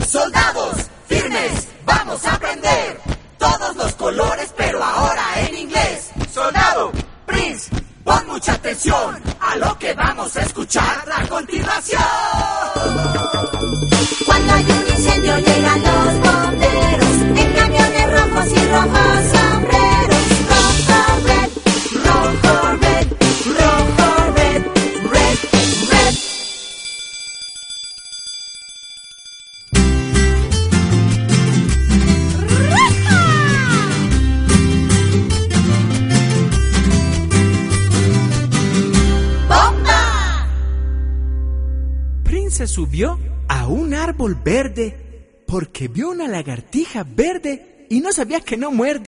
Soldados, firmes, vamos a aprender todos los colores, pero ahora en inglés. Soldado, Prince, pon mucha atención a lo que vamos a escuchar a continuación. Cuando hay un incendio llegan los bomberos en camiones rojos y rojos sombreros. Rojo, red, rojo, red, rojo, red, red, red. ¡Bomba! Prince se subió a un árbol verde porque vio una lagartija verde y no sabía que no muerde.